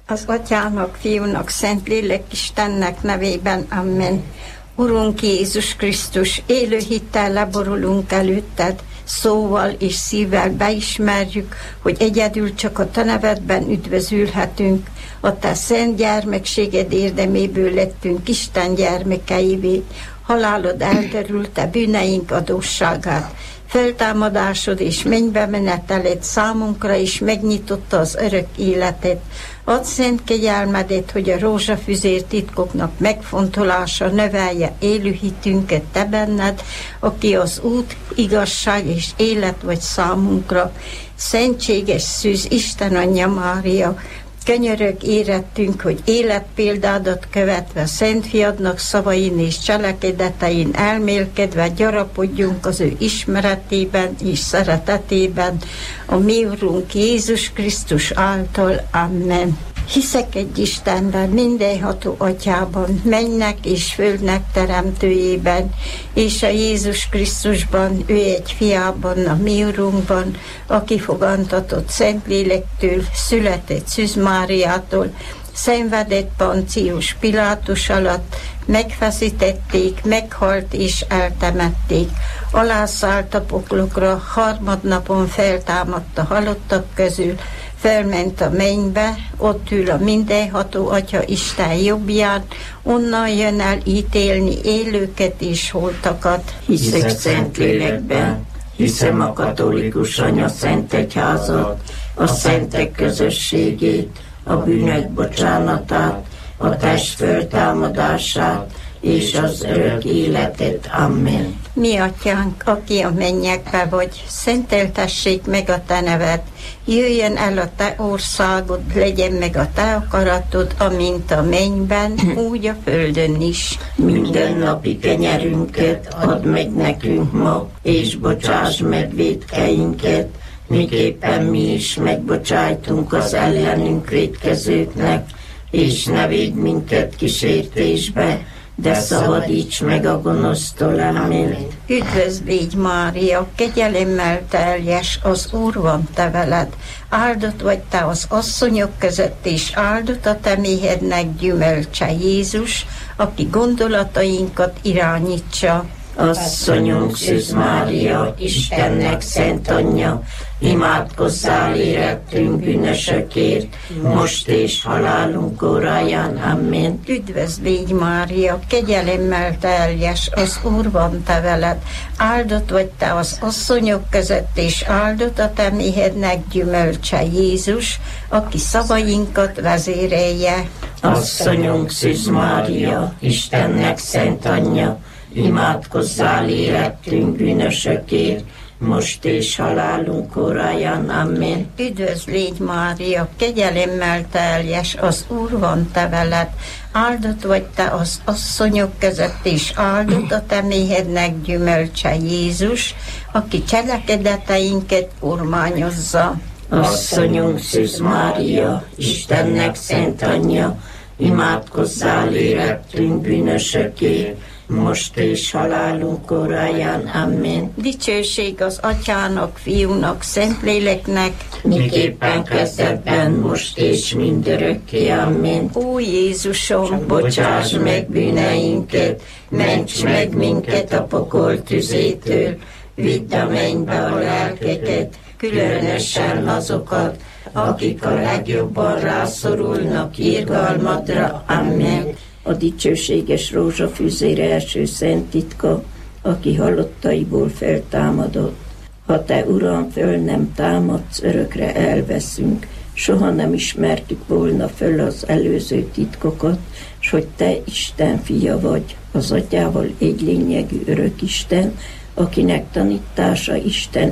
Az Atyának, Fiúnak, Szentlélek Istennek nevében, amen. Urunk Jézus Krisztus, élő hittel leborulunk előtted, szóval és szívvel beismerjük, hogy egyedül csak a te nevedben üdvözülhetünk. A te szent gyermekséged érdeméből lettünk Isten gyermekeivé. Halálod elterülte bűneink adósságát. Feltámadásod és mennybe meneteled számunkra is megnyitotta az örök életet. Add szent kegyelmedet, hogy a rózsafüzér titkoknak megfontolása növelje élő hitünket te benned, aki az út, igazság és élet vagy számunkra. Szentséges szűz Isten Anyja Mária, könyörög érettünk, hogy életpéldádat követve Szent Fiadnak szavain és cselekedetein elmélkedve gyarapodjunk az ő ismeretében és szeretetében, a mi Urunk Jézus Krisztus által. Amen. Hiszek egy Istenben, mindenható Atyában, mennynek és földnek teremtőjében, és a Jézus Krisztusban, ő egy fiában, a mi Urunkban, aki fogantatott Szentlélektől, született Szűz Máriától, szenvedett Poncius Pilátus alatt, megfeszítették, meghalt és eltemették. Alászállt a poklokra, harmadnapon feltámadt a halottak közül, felment a mennybe, ott ül a mindenható Atya Isten jobbján, onnan jön el ítélni élőket és holtakat. Hiszek Szentlélekben, hiszem a katolikus anya szent egyházat, a szentek közösségét, a bűnök bocsánatát, a test föltámadását és az örök életet. Amen. Mi Atyánk, aki a mennyekbe vagy, szenteltessék meg a te neved, jöjjön el a te országod, legyen meg a te akaratod, amint a mennyben, úgy a földön is. Minden napi kenyerünket add meg nekünk ma, és bocsáss meg vétkeinket, miképpen mi is megbocsájtunk az ellenünk vétkezőknek, és ne védj minket kísértésbe, de szabadíts meg a gonosztól. Amen. Üdvözl légy, Mária, kegyelemmel teljes, az Úr van te veled. Áldott vagy te az asszonyok között, és áldott a te méhednek gyümölcse, Jézus, aki gondolatainkat irányítsa. Asszonyunk Szűz Mária, Istennek szent anyja, imádkozzál érettünk bűnösökért, most és halálunk óráján. Amen. Üdvözl légy, Mária, kegyelemmel teljes, az Úr van te veled. Áldott vagy te az asszonyok között, és áldott a te méhednek gyümölcse, Jézus, aki szavainkat vezérelje. Asszonyunk Szűz Mária, Istennek szent anyja, imádkozzál érettünk bűnösökért, most és halálunk óráján. Amen. Üdvözl légy, Mária, kegyelemmel teljes, az Úr van te veled. Áldott vagy te az asszonyok között, és áldott a te méhednek gyümölcse, Jézus, aki cselekedeteinket kormányozza. Asszonyunk Szűz Mária, Istennek szent anyja, imádkozzál érettünk bűnösökért, most és halálunk óráján. Amen. Dicsőség az Atyának, Fiúnak, Szentléleknek, miképpen kezdetben, most és mindörökké. Amen. Ó Jézusom, bocsáss meg bűneinket, ments meg minket a pokol tüzétől, vidd a mennybe a lelkeket, különösen azokat, akik a legjobban rászorulnak irgalmadra. Amen. A dicsőséges rózsafüzér első szent titka, aki halottaiból feltámadott. Ha te, Uram, föl nem támadsz, örökre elveszünk. Soha nem ismertük volna föl az előző titkokat, s hogy te Isten fia vagy, az Atyával egylényegű örök Isten, akinek tanítása Isten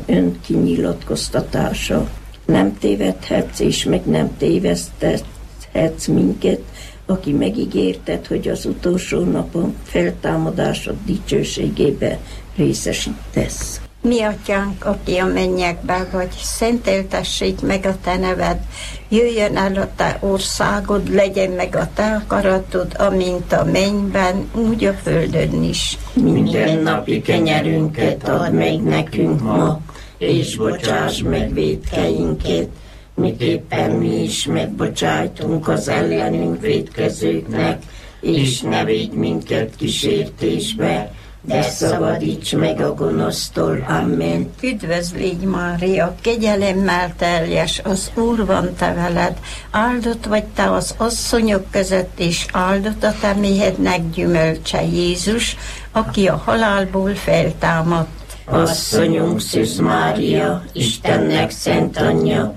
önkinyilatkoztatása. Nem tévedhetsz, és meg nem tévesztethetsz minket, aki megígérted, hogy az utolsó napon feltámadásod dicsőségébe részesítesz. Mi Atyánk, aki a mennyekben vagy, szenteltessék meg a te neved, jöjjön el a te országod, legyen meg a te akaratod, amint a mennyben, úgy a földön is. Minden napi kenyerünket add meg nekünk ma, és bocsáss meg vétkeinket, miképpen mi is megbocsájtunk az ellenünk vétkezőknek, és ne védj minket kísértésbe, de szabadíts meg a gonosztól. Amen. Üdvözlégy Mária, kegyelemmel teljes, az Úr van te veled, áldott vagy te az asszonyok között, és áldott a te méhednek gyümölcse Jézus, aki a halálból feltámadt. Asszonyunk Szűz Mária, Istennek szent anyja,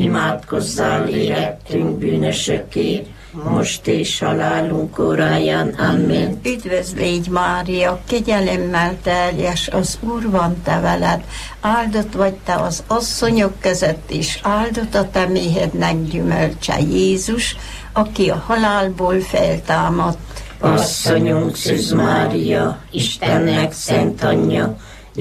imádkozzál érettünk bűnösökért, most és halálunk óráján. Amen. Üdvözlégy Mária, kegyelemmel teljes, az Úr van te veled, áldott vagy te az asszonyok között, és áldott a te méhednek gyümölcse Jézus, aki a halálból feltámadt. Asszonyunk Szűz Mária, Istennek szent anyja,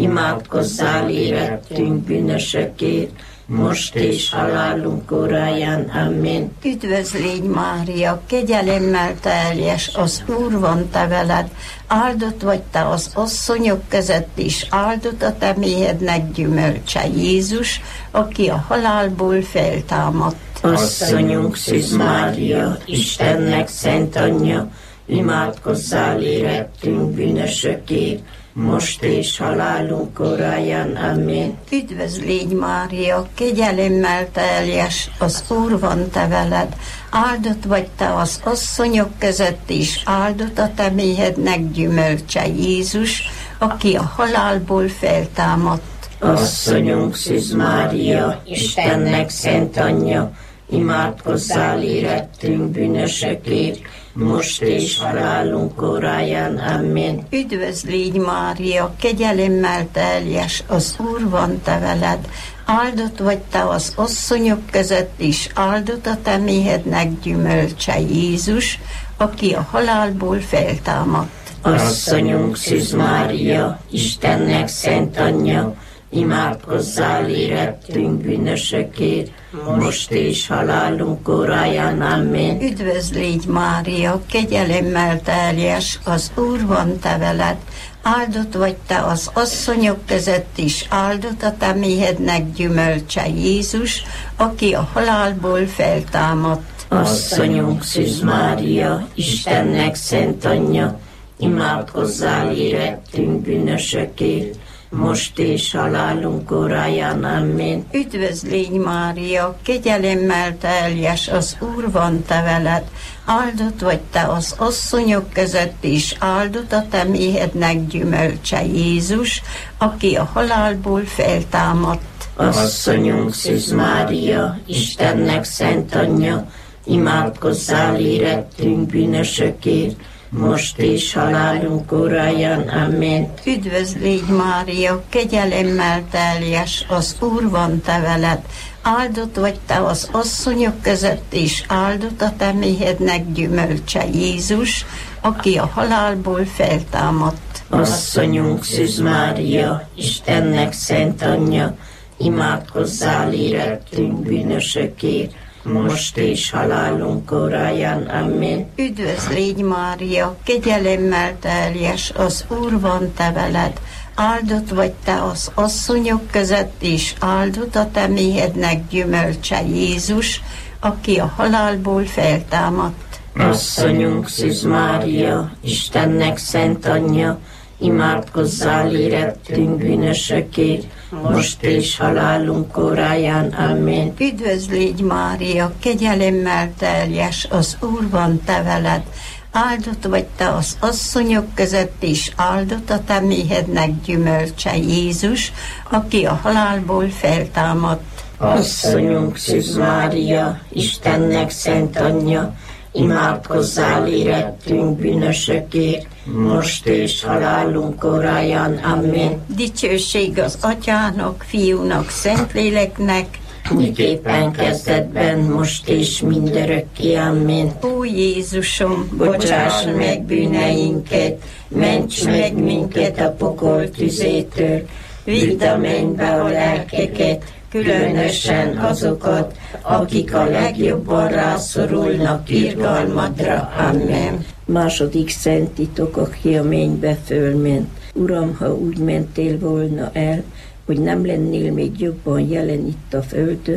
imádkozzál érettünk bűnösökért, most és halálunk óráján. Amen. Üdvözlégy Mária, kegyelemmel teljes, az Úr van te veled, áldott vagy te az asszonyok között, és áldott a te méhednek gyümölcse Jézus, aki a halálból feltámadt. Asszonyunk Szűz Mária, Istennek szent anyja, imádkozzál érettünk bűnösökért, most és halálunk óráján. Amen. Üdvözlégy Mária, kegyelemmel teljes, az Úr van te veled, áldott vagy te az asszonyok között, és áldott a te méhednek gyümölcse Jézus, aki a halálból feltámadt. Asszonyunk Szűz Mária, Istennek szent anyja, imádkozzál érettünk bűnösökért, most és halálunk óráján. Amen. Üdvözlégy Mária, kegyelemmel teljes, az Úr van te veled, áldott vagy te az asszonyok között, és áldott a te méhednek gyümölcse Jézus, aki a halálból feltámadt. Asszonyunk Szűz Mária, Istennek szent anyja, imádkozzál érettünk bűnösökért, most és halálunk óráján. Amen. Üdvözlégy Mária, kegyelemmel teljes, az Úr van te veled, áldott vagy te az asszonyok között is, áldott a te méhednek gyümölcse Jézus, aki a halálból feltámadt. Asszonyunk Szűz Mária, Istennek szent anyja, imádkozzál érettünk bűnösökért, most és halálunk óráján. Amen. Üdvözlégy Mária, kegyelemmel teljes, az Úr van te veled, áldott vagy te az asszonyok között is, áldott a te méhednek gyümölcse Jézus, aki a halálból feltámadt. Asszonyunk Szűz Mária, Istennek szent anyja, imádkozzál érettünk bűnösökért, most és halálunk óráján. Amen. Üdvözlégy Mária, kegyelemmel teljes, az Úr van te veled, áldott vagy te az asszonyok között, és áldott a te méhednek gyümölcse Jézus, aki a halálból feltámadt. Asszonyunk Szűz Mária, Istennek szent anyja, imádkozzál érettünk bűnösökért, most és halálunk óráján. Amen. Üdvözlégy Mária, kegyelemmel teljes, az Úr van te veled, áldott vagy te az asszonyok között, és áldott a te méhednek gyümölcse Jézus, aki a halálból feltámadt. Asszonyunk Szűz Mária, Istennek szent anyja, imádkozzál érettünk bűnösökért, most és halálunk óráján. Amen. Üdvözlégy Mária, kegyelemmel teljes, az Úr van te veled, áldott vagy te az asszonyok között is, áldott a te méhednek gyümölcse Jézus, aki a halálból feltámadt. Asszonyunk Szűz Mária, Istennek szent anyja, imádkozzál érettünk bűnösökért, most és halálunk óráján. Amen. Dicsőség az Atyának, Fiúnak, Szentléleknek, miképpen kezdetben, most és mindörökké. Amen. Ó Jézusom, bocsáss meg bűneinket, ments meg minket a pokol tüzétől, vidd a mennybe a lelkeket, különösen azokat, akik a legjobban rászorulnak irgalmadra. Amen. Második szent titok, aki a mennybe fölment. Uram, ha úgy mentél volna el, hogy nem lennél még jobban jelen itt a földön,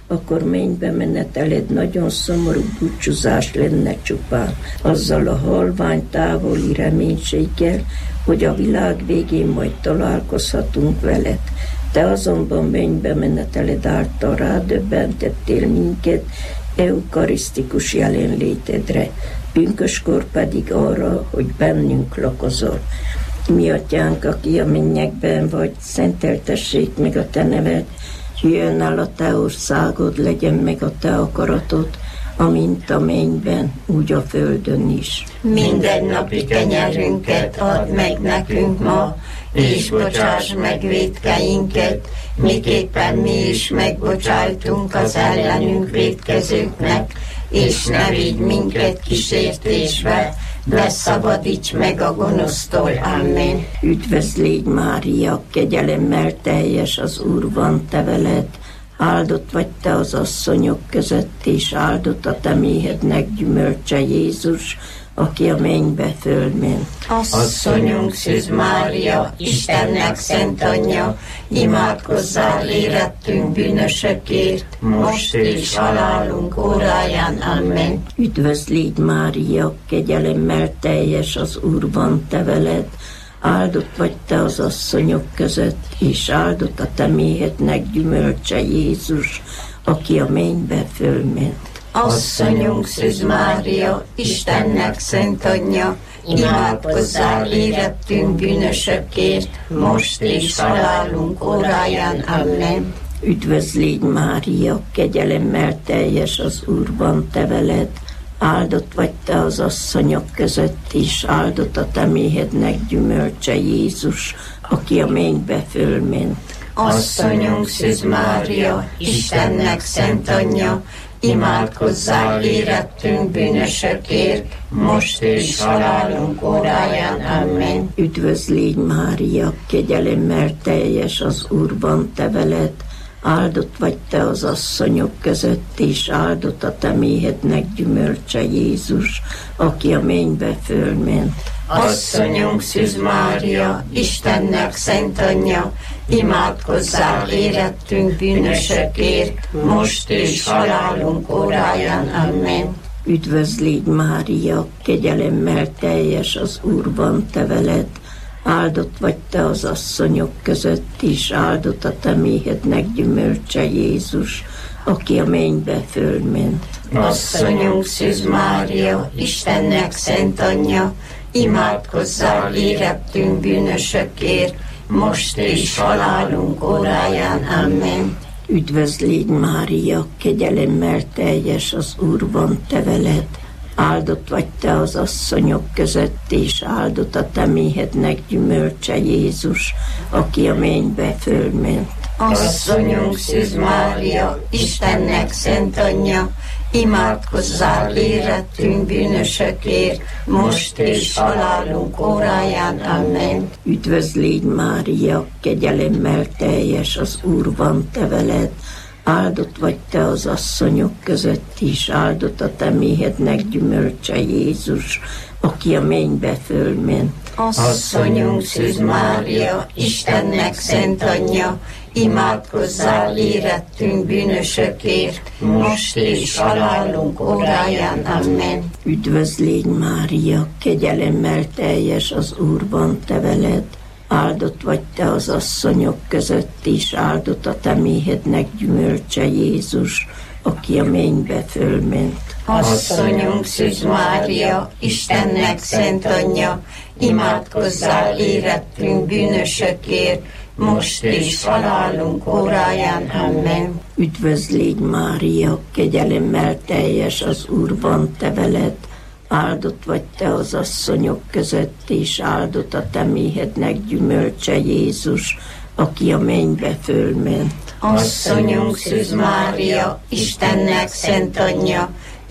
akkor mennybe meneteled nagyon szomorú búcsúzás lenne csupán, azzal a halvány távoli reménységgel, hogy a világ végén majd találkozhatunk veled. Te azonban mennybe meneteled által rádöbbentettél minket eukarisztikus jelenlétedre, pünköskor pedig arra, hogy bennünk lakozol. Mi atyánk, aki a mennyekben vagy, szenteltessék meg a te neved, jöjjön el a te országod, legyen meg a te akaratod, amint a mennyben, úgy a földön is. Mindennapi kenyerünket add meg nekünk ma, és bocsáss meg vétkeinket, miképpen mi is megbocsájtunk az ellenünk vétkezőknek, és ne vigy minket kísértésbe, de szabadíts meg a gonosztól. Amen. Üdvözl légy, Mária, kegyelemmel teljes, az Úr van te veled, áldott vagy te az asszonyok között, és áldott a te méhednek gyümölcse Jézus, aki a mennybe fölment. Asszonyunk Szűz Mária, Istennek szent anyja, imádkozzál érettünk bűnösökért, most és halálunk óráján. Amen. Üdvözl légy, Mária, kegyelemmel teljes, az Úr van te veled, áldott vagy te az asszonyok között, és áldott a te méhednek gyümölcse Jézus, aki a mennybe fölment. Asszonyunk Szűz Mária, Istennek szent anyja, imádkozzál érettünk bűnösökért, most és halálunk óráján. Amen. Üdvözl légy, Mária, kegyelemmel teljes, az Úr van te veled, áldott vagy te az asszonyok között, és áldott a te méhednek gyümölcse Jézus, aki a mennybe fölment. Asszonyunk Szűz Mária, Istennek szent anyja, imádkozzál érettünk bűnösökért, most és halálunk óráján. Amen. Üdvözl légy, Mária, kegyelemmel teljes, az Úr van te veled, áldott vagy te az asszonyok között, és áldott a te méhednek gyümölcse Jézus, aki a mennybe fölment. Asszonyunk Szűz Mária, Istennek szent anyja, imádkozzál érettünk bűnösökért, most és halálunk óráján. Amen. Üdvözl légy, Mária, kegyelemmel teljes, az Úr van te veled, áldott vagy te az asszonyok között, és áldott a te méhednek gyümölcse Jézus, aki a mennybe fölment. Asszonyunk Szűz Mária, Istennek szent anyja, imádkozzál érettünk bűnösökért, most és halálunk óráján. Amen. Üdvözl légy, Mária, kegyelemmel teljes, az Úr van te veled, áldott vagy te az asszonyok között, és áldott a te méhednek gyümölcse Jézus, aki a mennybe fölment. Asszonyunk Szűz Mária, Istennek szent anyja, imádkozzál érettünk bűnösökért, most és halálunk óráján. Amen. Üdvözl légy, Mária, kegyelemmel teljes, az Úr van te veled, áldott vagy te az asszonyok között, és áldott a te méhednek gyümölcse Jézus, aki a mennybe fölment. Asszonyunk Szűz Mária, Istennek szent anyja, imádkozzál érettünk bűnösökért, most és halálunk óráján. Amen. Üdvözl légy, Mária, kegyelemmel teljes, az Úr van te veled, áldott vagy te az asszonyok között, és áldott a te méhednek gyümölcse Jézus, aki a mennybe fölment. Asszonyunk Szűz Mária, Istennek szent anyja, imádkozzál érettünk bűnösökért, most és halálunk óráján. Amen. Üdvözl légy, Mária, kegyelemmel teljes, az Úr van te veled, áldott vagy te az asszonyok között, és áldott a te méhednek gyümölcse Jézus, aki a mennybe fölment. Asszonyunk Szűz Mária, Istennek szent anyja,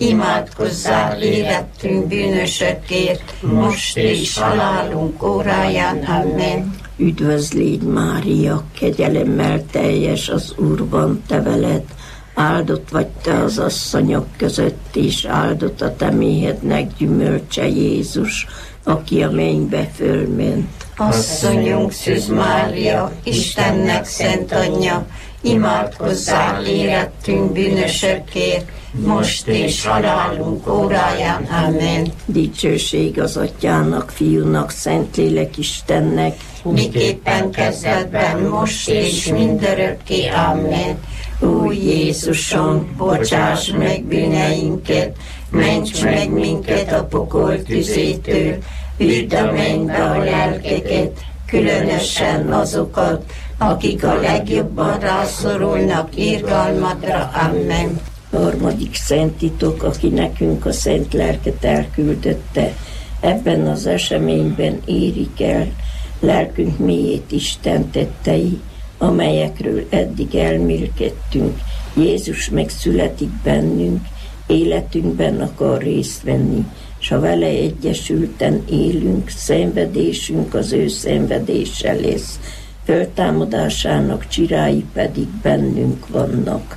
imádkozzál érettünk bűnösökért, most és halálunk óráján. Amen. Üdvözl légy, Mária, kegyelemmel teljes, az Úr van te veled, áldott vagy te az asszonyok között, és áldott a te méhednek gyümölcse Jézus, aki a mennybe fölment. Asszonyunk Szűz Mária, Istennek szent anyja, imádkozzál érettünk bűnösökért, most és halálunk óráján. Amen. Dicsőség az Atyának, Fiúnak, Szentlélek Istennek, miképpen kezdetben, most és mindörökké. Amen. Ó Jézusom, bocsáss meg bűneinket, ments meg minket a pokol tüzétől, vidd a mennybe a lelkeket, különösen azokat, akik a legjobban rászorulnak irgalmadra. Amen. Harmadik szent titok, aki nekünk a szent lelket elküldötte. Ebben az eseményben érik el lelkünk mélyét Isten tettei, amelyekről eddig elmélkedtünk. Jézus megszületik bennünk, életünkben akar részt venni, s ha vele egyesülten élünk, szenvedésünk az ő szenvedése lesz, föltámadásának csirái pedig bennünk vannak.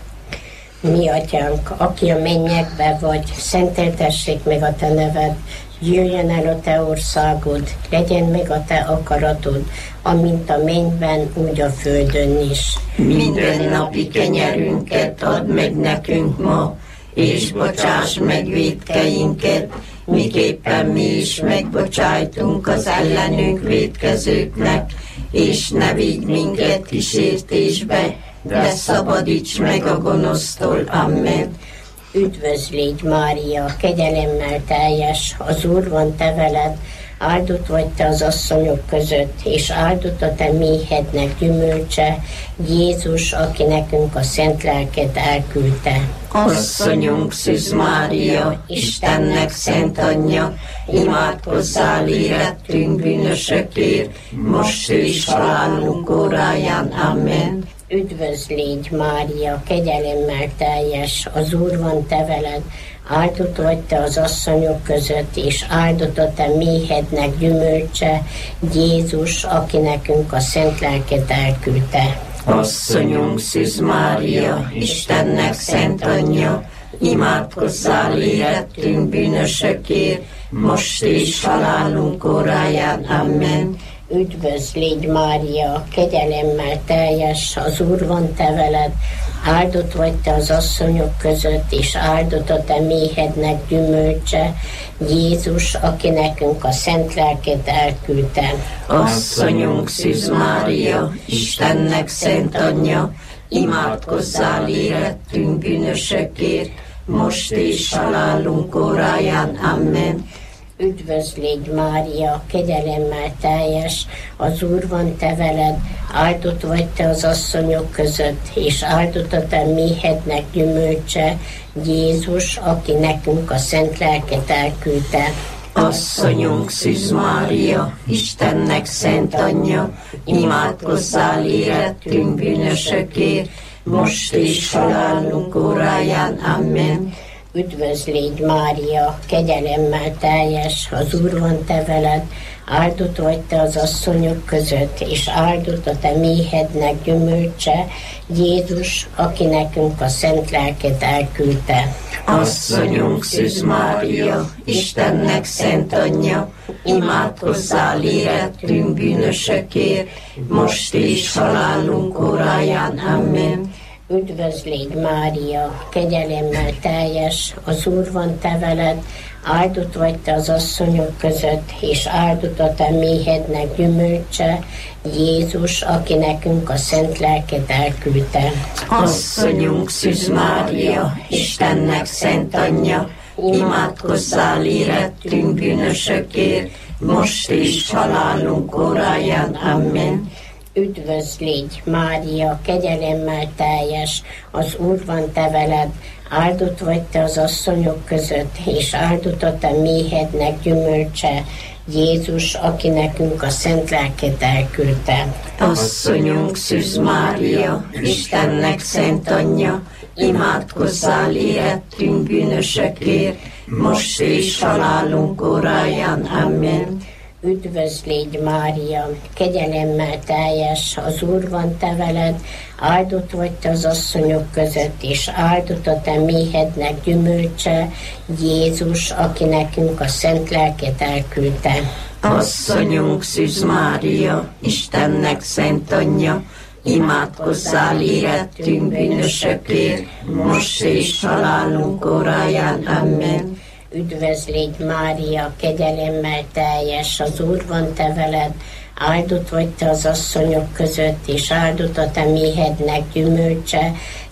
Mi atyánk, aki a mennyekben vagy, szenteltessék meg a te neved, jöjjön el a te országod, legyen meg a te akaratod, amint a mennyben, úgy a földön is. Minden napi kenyerünket add meg nekünk ma, és bocsáss meg vétkeinket, miképpen mi is megbocsájtunk az ellenünk vétkezőknek, és ne vigy minket kísértésbe, de szabadíts meg a gonosztól. Amen. Üdvözl légy, Mária, kegyelemmel teljes, az Úr van te veled, áldott vagy te az asszonyok között, és áldott a te méhednek gyümölcse, Jézus, aki nekünk a szent lelket elküldte. Asszonyunk, Szűz Mária, Istennek szent anyja, imádkozzál érettünk bűnösökért, most és halálunk óráján. Amen. Üdvözl légy, Mária, kegyelemmel teljes, az Úr van te veled, áldott vagy te az asszonyok között, és áldott a te méhednek gyümölcse, Jézus, aki nekünk a szent lelket elküldte. Asszonyunk, Szűz Mária, Istennek szent anyja, imádkozzál érettünk bűnösökért, most és halálunk óráján. Amen. Üdvözl légy, Mária, kegyelemmel teljes, az Úr van te veled, áldott vagy te az asszonyok között, és áldott a te méhednek gyümölcse, Jézus, aki nekünk a szent lelket elküldte. Asszonyunk, Szűz Mária, Istennek szent anyja, imádkozzál érettünk bűnösökért, most és halálunk óráján. Amen. Üdvözl légy, Mária, kegyelemmel teljes, az Úr van te veled, áldott vagy te az asszonyok között, és áldott a te méhednek gyümölcse, Jézus, aki nekünk a szent lelket elküldte. Asszonyunk, Szűz Mária, Istennek szent anyja, imádkozzál érettünk bűnösökért, most és halálunk óráján. Amen. Üdvözl légy, Mária, kegyelemmel teljes, az Úr van te veled, áldott vagy te az asszonyok között, és áldott a te méhednek gyümölcse, Jézus, aki nekünk a szent lelket elküldte. Asszonyunk, Szűz Mária, Istennek szent anyja, imádkozzál érettünk bűnösökért, most és halálunk óráján. Amen. Üdvözl légy, Mária, kegyelemmel teljes, az Úr van te veled, áldott vagy te az asszonyok között, és áldott a te méhednek gyümölcse, Jézus, aki nekünk a szent lelket elküldte. Asszonyunk, Szűz Mária, Istennek szent anyja, imádkozzál érettünk bűnösökért, most és halálunk óráján. Amen. Üdvözl légy, Mária, kegyelemmel teljes, az Úr van te veled, áldott vagy te az asszonyok között, és áldott a te méhednek gyümölcse, Jézus, aki nekünk a szent lelket elküldte. Asszonyunk, Szűz Mária, Istennek szent anyja, imádkozzál érettünk bűnösökért, most és halálunk óráján. Amen. Üdvözl légy, Mária, kegyelemmel teljes, az Úr van te veled, áldott vagy te az asszonyok között, és áldott a te méhednek gyümölcse, Jézus, aki nekünk a szent lelket elküldte. Asszonyunk, Szűz Mária, Istennek szent anyja, imádkozzál érettünk bűnösökért, most és halálunk óráján. Amen. Üdvözl légy Mária, kegyelemmel teljes, az Úr van te veled, áldott vagy te az asszonyok között, és áldott a te méhednek gyümölcse,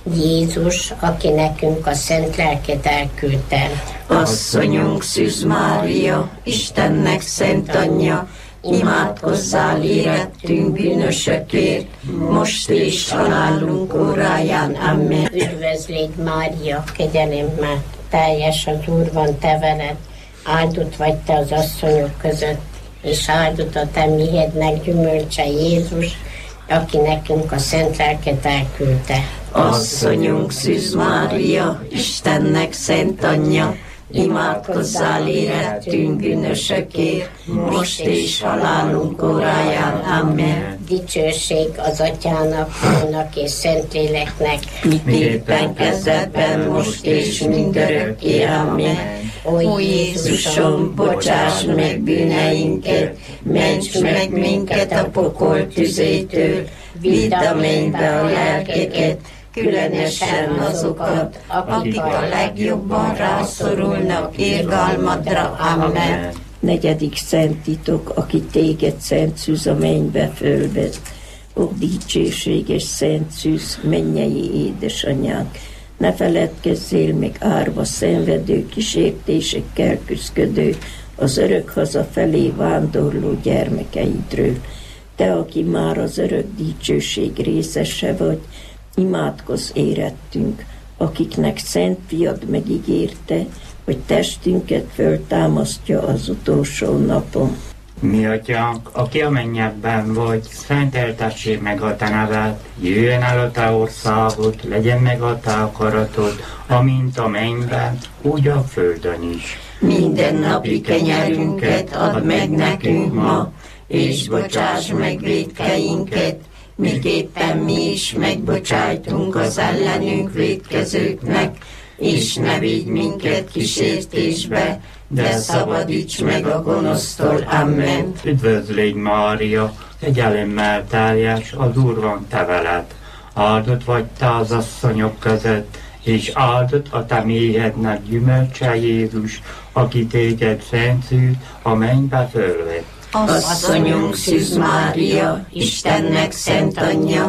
Jézus, aki nekünk a szent lelket elküldte. Asszonyunk Szűz Mária, Istennek szent anyja, imádkozzál érettünk bűnösökért, most és halálunk óráján. Amen. Üdvözl légy Mária, kegyelemmel teljes, az Úr van te veled, áldott vagy te az asszonyok között, és áldott a te méhednek gyümölcse, Jézus, aki nekünk a szent lelket elküldte. Asszonyunk Szűz Mária, Istennek szent anyja, imádkozzál érettünk bűnösökért, most és halálunk óráján. Amen. Dicsőség az Atyának, Fiúnak és Szentléleknek, miképpen kezdetben, most és mindörökké. Amen. Ó Jézusom, bocsáss meg bűneinket, ments meg minket a pokol tüzétől, vidd a mennybe a lelkeket, különösen azokat, akik a legjobban rászorulnak irgalmadra. Amen. Negyedik szent titok, aki téged, Szent Szűz, a mennybe fölvett. Ó dicsőséges Szent Szűz, mennyei édesanyánk, ne feledkezzél meg árva szenvedő, kísértésekkel küszködő, az örök haza felé vándorló gyermekeidről. Te, aki már az örök dicsőség részese vagy, imádkozz érettünk, akiknek Szent Fiad megígérte, hogy testünket föltámasztja az utolsó napon. Mi atyánk, aki a mennyekben vagy, szenteltessék meg a te neved, jöjjön el a te országod, legyen meg a te akaratod, amint a mennyben, úgy a földön is. Minden napi kenyerünket add meg nekünk ma, és bocsáss meg vétkeinket, miképpen mi is megbocsájtunk az ellenünk vétkezőknek, és ne vigy minket kísértésbe, de szabadíts meg a gonosztól. Amen. Üdvözl légy Mária, kegyelemmel teljes, az Úr van te veled. Áldott vagy te az asszonyok között, és áldott a te méhednek gyümölcse, Jézus, aki téged Szent Szűz, a mennybe fölvett. Asszonyunk Szűz Mária, Istennek szent anyja,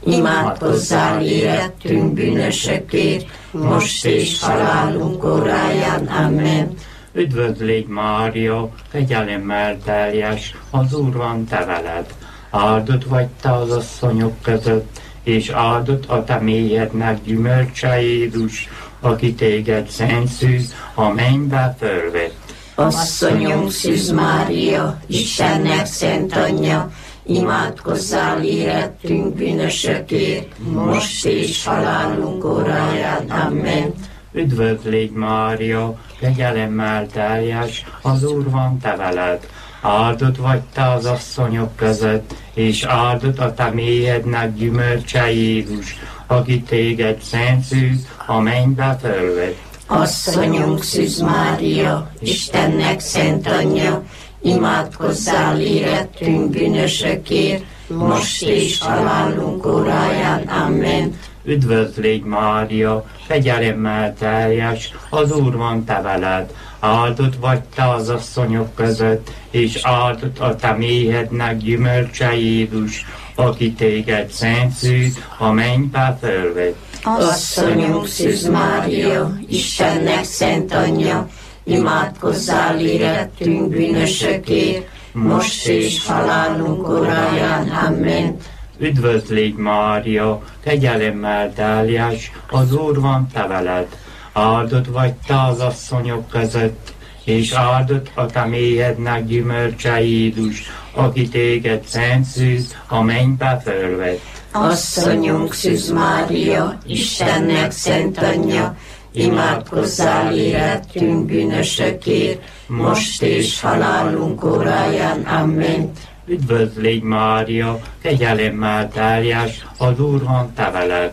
imádkozzál érettünk bűnösökért, most és halálunk óráján. Amen. Üdvözl légy Mária, kegyelemmel teljes, az Úr van te veled. Áldott vagy te az asszonyok között, és áldott a te méhednek gyümölcse, Jézus, aki téged Szent Szűz, a mennybe fölvett. Asszonyunk Szűz Mária, Istennek szent anyja, imádkozzál érettünk bűnösökért, most és halálunk óráján. Amen. Üdvözl légy Mária, kegyelemmel teljes, az Úr van te veled. Áldott vagy te az asszonyok között, és áldott a te méhednek gyümölcse, Jézus, aki téged Szent Szűz, a mennybe fölvett. Asszonyunk Szűz Mária, Istennek szent anyja, imádkozzál érettünk bűnösökért, most és halálunk óráján. Amen. Üdvözl légy Mária, kegyelemmel teljes, az Úr van te veled. Áldott vagy te az asszonyok között, és áldott a te méhednek gyümölcse, Jézus, aki téged Szent Szűz, a mennybe fölvett. Asszonyunk Szűz Mária, Istennek szent anyja, imádkozzál érettünk bűnösökért, most és halálunk óráján. Amen. Üdvözl légy Mária, kegyelemmel teljes, az Úr van te veled. Áldott vagy te az asszonyok között, és áldott a te méhednek gyümölcse, Jézus, aki téged Szent Szűz, a mennybe fölvett. Asszonyunk Szűz Mária, Istennek szent anyja, imádkozzál érettünk bűnösökért, most és halálunk óráján. Amen. Üdvözl légy Mária, kegyelemmel teljes, az Úr van te veled.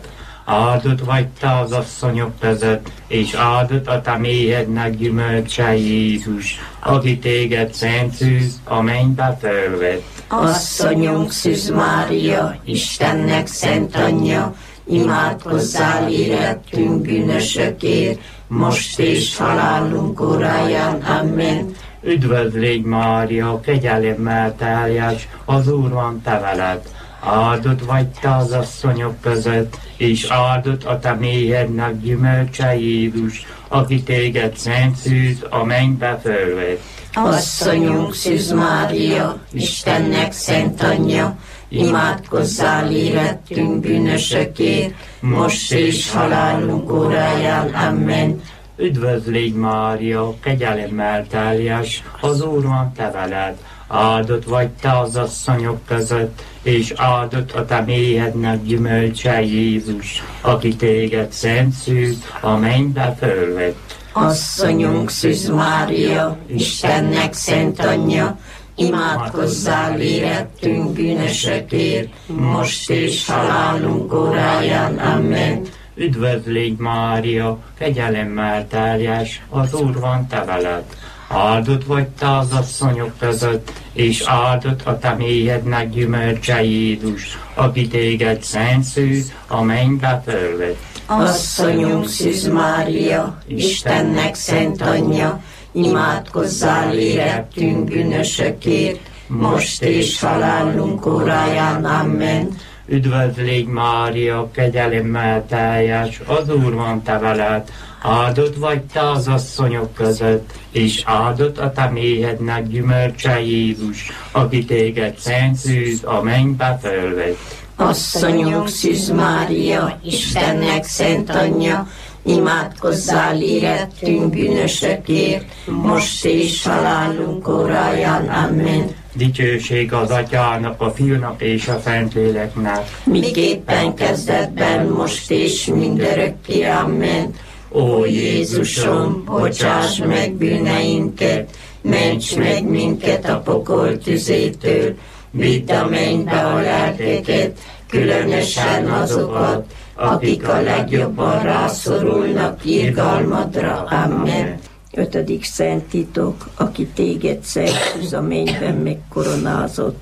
áldott vagy te az asszonyok között, és áldott a te méhednek gyümölcse, Jézus, aki téged szent szűz a mennybe fölvett. Asszonyunk Szűz Mária, Istennek szent anyja, imádkozzál érettünk bűnösökért, most és halálunk óráján. Amen. Üdvözlégy Mária, kegyelemmel teljes, az Úr van te veled. Áldott vagy te az asszonyok között, és áldott a te méhednek gyümölcse, Jézus, aki téged szent szűz a mennybe fölvett. Asszonyunk Szűz Mária, Istennek szent anyja, imádkozzál érettünk bűnösökért, most és halálunk óráján. Amen. Üdvözlégy Mária, kegyelemmel teljes, az Úr van te veled. Áldott vagy te az asszonyok között, és áldott a te méhednek gyümölcse, Jézus, aki téged szent szűz a mennybe fölvett. Asszonyunk Szűz Mária, Istennek szent anyja, imádkozzál érettünk bűnösökért, most és halálunk óráján. Amen. Üdvözlégy Mária, kegyelemmel teljes, az Úr van te veled. Áldott vagy te az asszonyok között, és áldott a te méhednek gyümölcse, Jézus, aki téged szent szűz a mennybe fölvett. Asszonyunk Szűz Mária, Istennek szent anyja, imádkozzál érettünk bűnösökért, most és halálunk óráján. Amen. Üdvözlégy Mária, kegyelemmel teljes, az Úr van te veled. Áldott vagy te az asszonyok között, és áldott a te méhednek gyümölcse, Jézus, aki téged szent szűz a mennybe fölvett. Asszonyunk Szűz Mária, Istennek szent anyja, imádkozzál érettünk bűnösökért, most és halálunk óráján. Amen. Dicsőség az Atyának, a Fiúnak és a Szentléleknek, miképpen kezdetben, most és mindörökké. Amen. Ó Jézusom, bocsáss meg bűneinket, ments meg minket a pokol tüzétől, vidd a mennybe a lelkeket, különösen azokat, akik a legjobban rászorulnak irgalmadra. Amen. 5. szent titok, aki téged szent szűz a mennyben megkoronázott.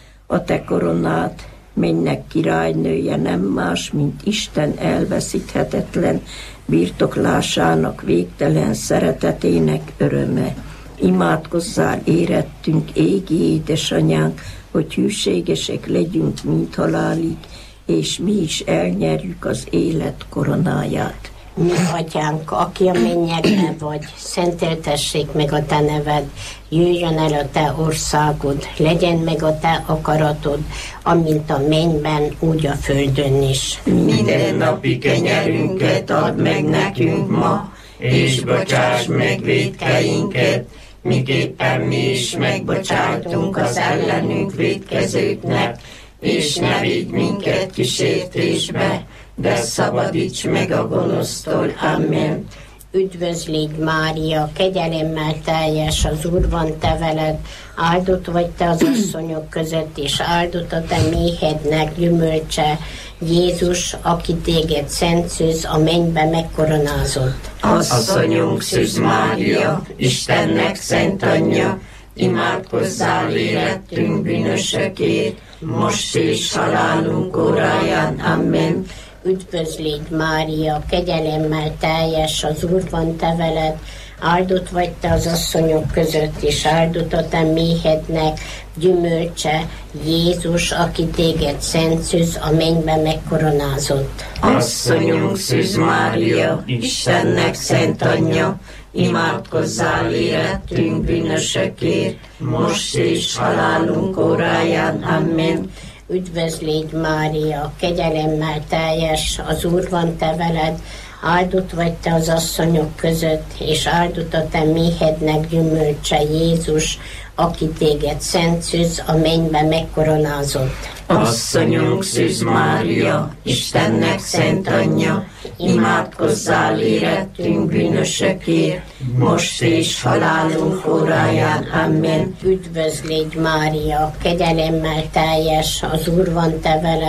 A te koronát, mennynek királynője nem más, mint Isten elveszíthetetlen birtoklásának végtelen szeretetének öröme. Imádkozzál érettünk, égi édesanyánk, hogy hűségesek legyünk, mint halálig, és mi is elnyerjük az élet koronáját. Mi atyánk, aki a mennyekben vagy, szenteltessék meg a te neved, jöjjön el a te országod, legyen meg a te akaratod, amint a mennyben, úgy a földön is. Mindennapi kenyerünket add meg nekünk ma, és bocsáss meg vétkeinket, miképpen mi is megbocsájtunk az ellenünk vétkezőknek, és ne vigy minket kísértésbe, de szabadíts meg a gonosztól. Amen. Üdvözlégy Mária, kegyelemmel teljes, az Úr van te veled, áldott vagy te az asszonyok között, és áldott a te méhednek gyümölcse, Jézus, aki téged szent szűz a mennybe megkoronázott. Asszonyunk Szűz Mária, Istennek szent anyja, imádkozzál érettünk bűnösökért, most és halálunk óráján. Amen. Üdvözlégy Mária, kegyelemmel teljes, az Úr van te veled, áldott vagy te az asszonyok között, és áldott a te méhednek gyümölcse, Jézus, aki téged szent szűz a mennybe megkoronázott. Asszonyunk Szűz Mária, Istennek szent anyja, imádkozzál érettünk bűnösökért, most és halálunk óráján. Amen. Üdvözlégy Mária, kegyelemmel teljes, az Úr van te veled, áldott vagy te az asszonyok között, és áldott a te méhednek gyümölcse, Jézus, aki téged szent szűz a mennybe megkoronázott. Asszonyunk Szűz Mária, Istennek szent anyja, imádkozzál érettünk bűnösökért, most és halálunk óráján. Amen. Üdvözlégy Mária, kegyelemmel teljes, az Úr van te veled,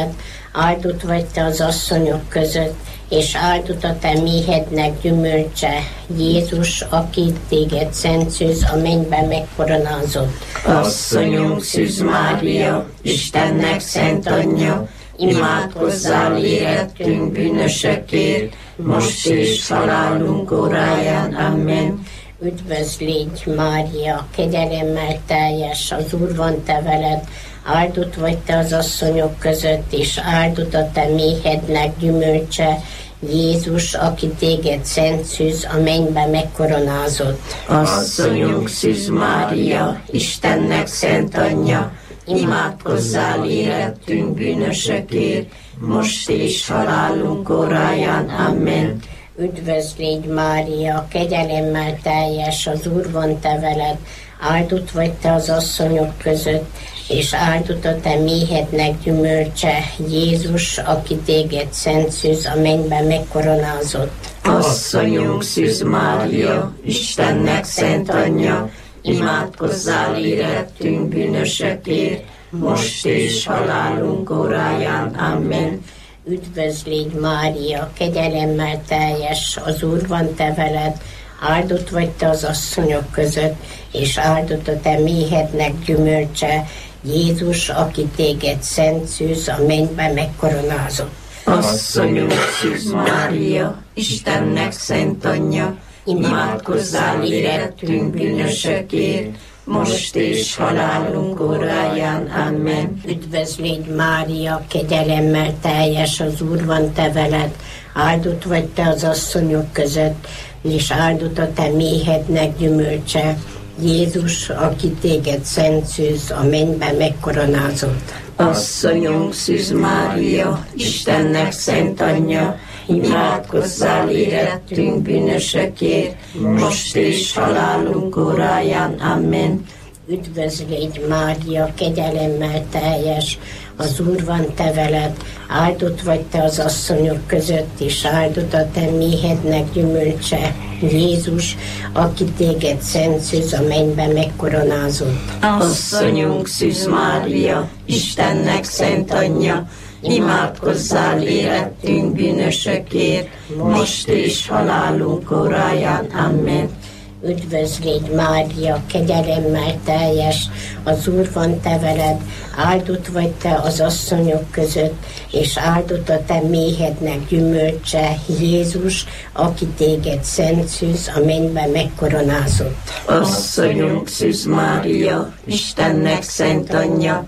áldott vagy te az asszonyok között, és áldott a te méhednek gyümölcse, Jézus, aki téged szent szűz a mennybe megkoronázott. Asszonyunk Szűz Mária, Istennek szent anyja, imádkozzál érettünk bűnösökért, most és halálunk óráján. Amen. Üdvözl légy, Mária, kegyelemmel teljes, az Úr van te veled, áldott vagy te az asszonyok között, és áldott a te méhednek gyümölcse, Jézus, aki téged szent szűz a mennybe megkoronázott. Asszonyunk Szűz Mária, Istennek szent anyja, imádkozzál érettünk bűnösökért, most és halálunk óráján. Amen. Üdvözl légy, Mária, kegyelemmel teljes, az Úr van te veled, áldott vagy te az asszonyok között, és áldott a te méhednek gyümölcse, Jézus, aki téged szent szűz a mennybe megkoronázott. Asszonyunk Szűz Mária, Istennek szent anyja, imádkozzál érettünk bűnösökért, most és halálunk óráján. Amen. Üdvözl légy, Mária, kegyelemmel teljes, az Úr van te veled, áldott vagy te az asszonyok között, és áldott a te méhednek gyümölcse, Jézus, aki téged szent szűz a mennybe megkoronázott. Asszonyunk Szűz Mária, Istennek szent anyja, imádkozzál érettünk bűnösökért, most és halálunk óráján. Amen. Üdvözl légy, Mária, kegyelemmel teljes, az Úr van te veled, áldott vagy te az asszonyok között, és áldott a te méhednek gyümölcse, Jézus, aki téged szent szűz a mennybe megkoronázott. Asszonyunk Szűz Mária, Istennek szent anyja, imádkozzál érettünk bűnösökért, most és halálunk óráján. Amen. Üdvözl légy, Mária, kegyelemmel teljes, az Úr van te veled, áldott vagy te az asszonyok között, és áldott a te méhednek gyümölcse, Jézus, aki téged szent szűz a mennybe megkoronázott. Asszonyunk Szűz Mária, Istennek szent anyja, imádkozzál érettünk bűnösökért, most és halálunk óráján. Amen. Üdvözl légy, Mária, kegyelemmel teljes, az Úr van te veled, áldott vagy te az asszonyok között, és áldott a te méhednek gyümölcse, Jézus, aki téged szent szűz a mennybe megkoronázott. Asszonyunk Szűz Mária, Istennek szent anyja,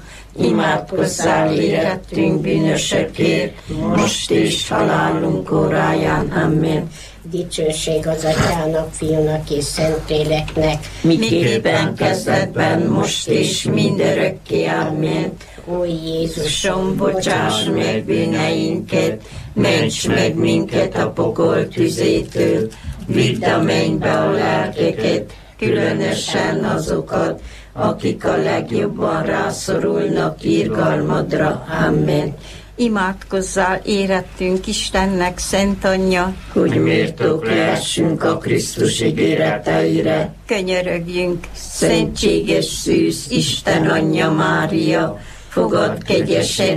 imádkozzál érettünk bűnösökért, most és halálunk óráján. Amen. Dicsőség az Atyának, Fiúnak és Szentléleknek, miképpen kezdetben, most és mindörökké. Amen. Ó Jézusom, bocsáss meg bűneinket, ments meg minket a pokol tüzétől, vidd a mennybe a lelkeket, különösen azokat, akik a legjobban rászorulnak irgalmadra. Amen. Imádkozzál érettünk Istennek szent anyja, hogy méltók lehessünk a Krisztus ígéreteire. könyörögjünk. Szentséges szűz Isten anyja Mária, fogad kegyesen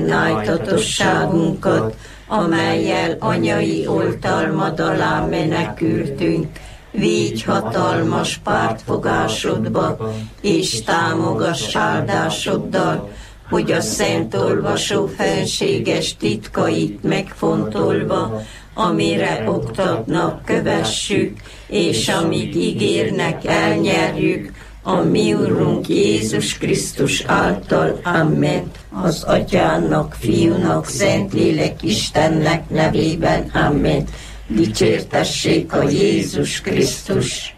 nájtatosságunkat, amellyel anyai oltalmad alá menekültünk. Végy hatalmas pártfogásodba, és támogass áldásoddal, hogy a szent olvasó fenséges titkait megfontolva, amire oktatnak, kövessük, és amit ígérnek, elnyerjük, a mi Urunk Jézus Krisztus által. Amen. Az Atyának, Fiúnak, Szentlélek Istennek nevében. Amen. Dicsértessék a Jézus Krisztus.